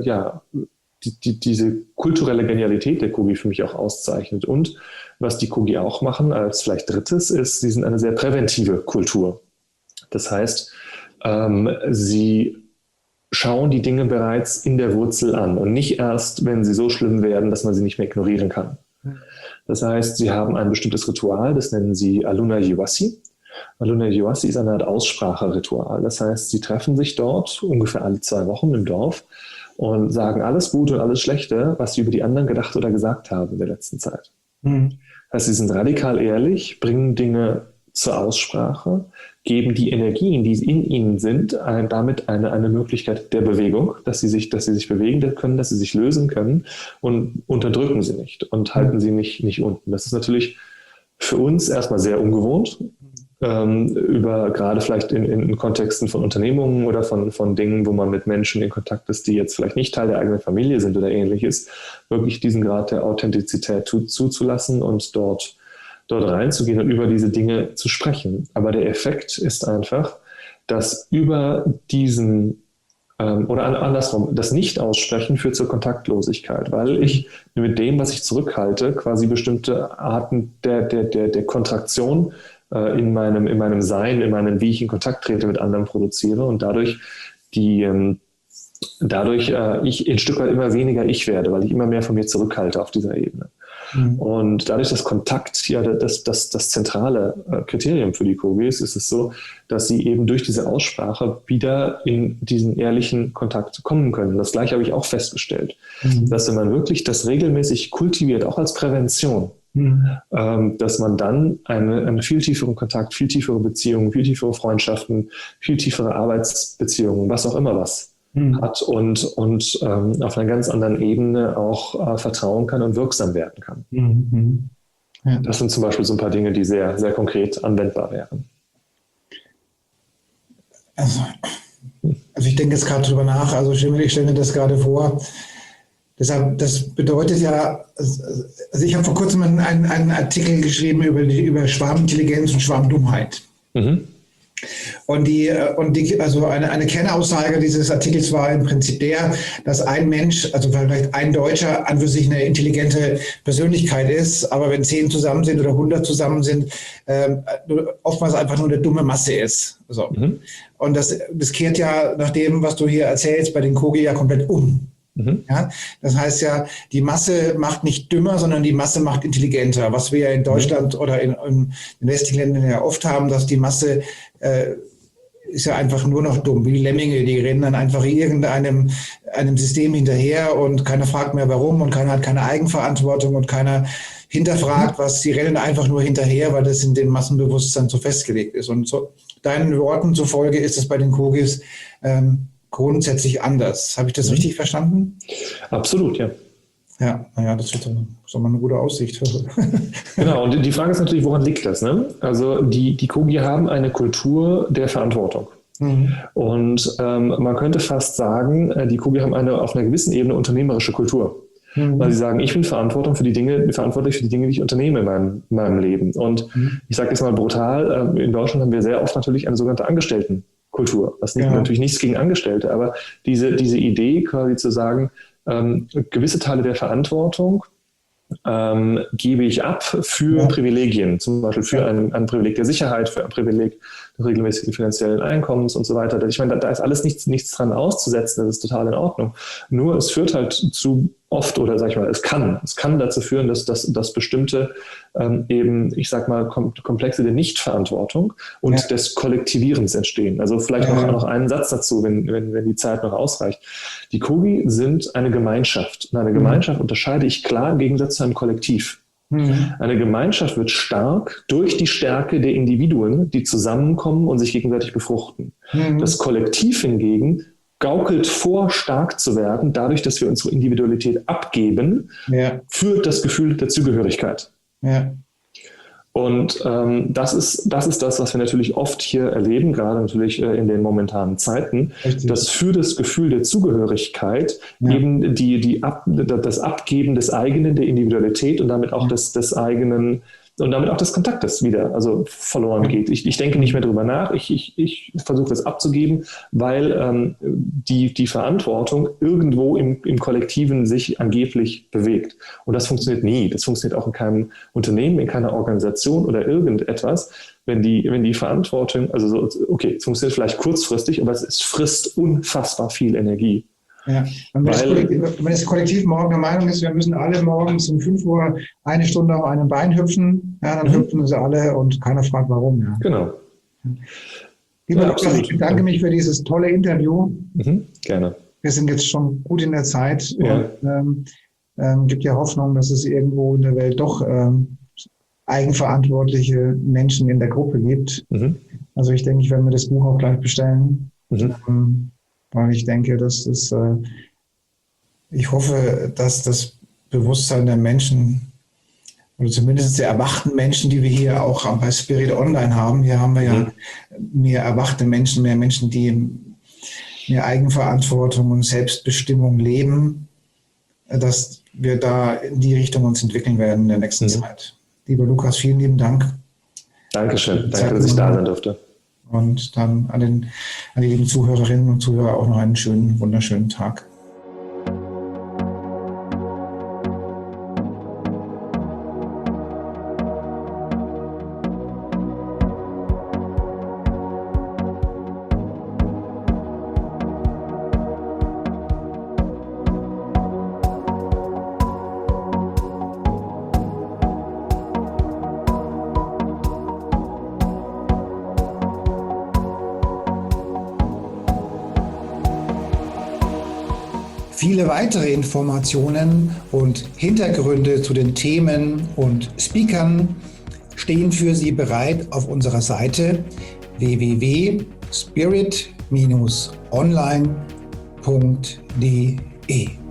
kulturelle Genialität der Kogi für mich auch auszeichnet. Und was die Kogi auch machen als vielleicht drittes ist, sie sind eine sehr präventive Kultur. Das heißt, sie schauen die Dinge bereits in der Wurzel an und nicht erst, wenn sie so schlimm werden, dass man sie nicht mehr ignorieren kann. Das heißt, sie haben ein bestimmtes Ritual, das nennen sie Aluna Yiwasi. Aluna Yiwasi ist eine Art Ausspracheritual. Das heißt, sie treffen sich dort ungefähr alle 2 Wochen im Dorf und sagen alles Gute und alles Schlechte, was sie über die anderen gedacht oder gesagt haben in der letzten Zeit. Das heißt, sie sind radikal ehrlich, bringen Dinge zur Aussprache, geben die Energien, die in ihnen sind, damit eine Möglichkeit der Bewegung, dass sie sich bewegen können, dass sie sich lösen können, und unterdrücken sie nicht und halten sie nicht unten. Das ist natürlich für uns erstmal sehr ungewohnt, gerade vielleicht in Kontexten von Unternehmungen oder von Dingen, wo man mit Menschen in Kontakt ist, die jetzt vielleicht nicht Teil der eigenen Familie sind oder ähnliches, wirklich diesen Grad der Authentizität zuzulassen und dort reinzugehen und über diese Dinge zu sprechen. Aber der Effekt ist einfach, dass über diesen oder andersrum, das Nicht-Aussprechen führt zur Kontaktlosigkeit, weil ich mit dem, was ich zurückhalte, quasi bestimmte Arten der Kontraktion in meinem Sein, wie ich in Kontakt trete mit anderen produziere, und dadurch ich ein Stück weit immer weniger ich werde, weil ich immer mehr von mir zurückhalte auf dieser Ebene. Und dadurch, dass Kontakt das zentrale Kriterium für die Kogis ist es so, dass sie eben durch diese Aussprache wieder in diesen ehrlichen Kontakt kommen können. Das Gleiche habe ich auch festgestellt, dass wenn man wirklich das regelmäßig kultiviert, auch als Prävention, dass man dann einen viel tieferen Kontakt, viel tiefere Beziehungen, viel tiefere Freundschaften, viel tiefere Arbeitsbeziehungen, was auch immer hat und auf einer ganz anderen Ebene auch vertrauen kann und wirksam werden kann. Ja. Das sind zum Beispiel so ein paar Dinge, die sehr, sehr konkret anwendbar wären. Also ich denke jetzt gerade drüber nach, also ich stelle mir das gerade vor. Deshalb, das bedeutet ja, also ich habe vor kurzem einen Artikel geschrieben über Schwarmintelligenz und Schwarmdummheit. Und also eine Kernaussage dieses Artikels war im Prinzip dass ein Mensch, also vielleicht ein Deutscher, an für sich eine intelligente Persönlichkeit ist, aber wenn 10 zusammen sind oder 100 zusammen sind, oftmals einfach nur eine dumme Masse ist. So. Und das kehrt ja nach dem, was du hier erzählst, bei den Kogi ja komplett um. Ja, das heißt ja, die Masse macht nicht dümmer, sondern die Masse macht intelligenter. Was wir ja in Deutschland oder in den westlichen Ländern ja oft haben, dass die Masse ist ja einfach nur noch dumm, wie die Lemminge, die rennen dann einfach einem System hinterher und keiner fragt mehr warum und keiner hat keine Eigenverantwortung und keiner hinterfragt was. Die rennen einfach nur hinterher, weil das in dem Massenbewusstsein so festgelegt ist. Und so deinen Worten zufolge ist es bei den Kogis grundsätzlich anders. Habe ich das richtig verstanden? Absolut, ja. Ja, naja, das ist doch mal eine gute Aussicht. Genau, und die Frage ist natürlich, woran liegt das? Ne? Also die Kogi haben eine Kultur der Verantwortung. Und man könnte fast sagen, die Kogi haben auf einer gewissen Ebene unternehmerische Kultur. Weil sie sagen, ich bin verantwortlich für die Dinge, die ich unternehme in meinem Leben. Und ich sage jetzt mal brutal, in Deutschland haben wir sehr oft natürlich eine sogenannte Angestelltenkultur. Das liegt natürlich nichts gegen Angestellte, aber diese Idee quasi zu sagen, gewisse Teile der Verantwortung gebe ich ab für Privilegien, zum Beispiel für ein Privileg der Sicherheit, für ein Privileg des regelmäßigen finanziellen Einkommens und so weiter. Ich meine, da ist alles nichts dran auszusetzen, das ist total in Ordnung. Nur es führt halt zu oft, oder sag ich mal, es kann dazu führen, dass bestimmte ich sag mal, Komplexe der Nichtverantwortung und des Kollektivierens entstehen. Also vielleicht noch einen Satz dazu, wenn die Zeit noch ausreicht. Die Kogi sind eine Gemeinschaft. Und eine Gemeinschaft unterscheide ich klar im Gegensatz zu einem Kollektiv. Eine Gemeinschaft wird stark durch die Stärke der Individuen, die zusammenkommen und sich gegenseitig befruchten. Das Kollektiv hingegen gaukelt vor, stark zu werden, dadurch, dass wir unsere Individualität abgeben, für das Gefühl der Zugehörigkeit. Ja. Und das ist das, was wir natürlich oft hier erleben, gerade natürlich in den momentanen Zeiten, dass für das Gefühl der Zugehörigkeit eben das Abgeben des eigenen, der Individualität und damit auch des eigenen und damit auch des Kontaktes wieder verloren geht. Ich denke nicht mehr darüber nach, ich versuche es abzugeben, weil die Verantwortung irgendwo im Kollektiven sich angeblich bewegt. Und das funktioniert nie. Das funktioniert auch in keinem Unternehmen, in keiner Organisation oder irgendetwas, wenn die Verantwortung, es funktioniert vielleicht kurzfristig, aber es frisst unfassbar viel Energie. Ja. Und wenn das Kollektiv morgen der Meinung ist, wir müssen alle morgens um 5 Uhr eine Stunde auf einem Bein hüpfen, dann hüpfen sie alle und keiner fragt warum. Ja. Genau. Lieber Lukas, ich bedanke mich für dieses tolle Interview. Gerne. Wir sind jetzt schon gut in der Zeit und gibt ja Hoffnung, dass es irgendwo in der Welt doch eigenverantwortliche Menschen in der Gruppe gibt. Also ich denke, ich werde mir das Buch auch gleich bestellen. Weil ich denke, ich hoffe, dass das Bewusstsein der Menschen, oder zumindest der erwachten Menschen, die wir hier auch bei Spirit Online haben, hier haben wir ja mehr erwachte Menschen, mehr Menschen, die mehr Eigenverantwortung und Selbstbestimmung leben, dass wir da in die Richtung uns entwickeln werden in der nächsten Zeit. Lieber Lukas, vielen lieben Dank. Dankeschön, danke, dass ich da sein durfte. Und dann an die lieben Zuhörerinnen und Zuhörer auch noch einen schönen, wunderschönen Tag. Viele weitere Informationen und Hintergründe zu den Themen und Speakern stehen für Sie bereit auf unserer Seite www.spirit-online.de.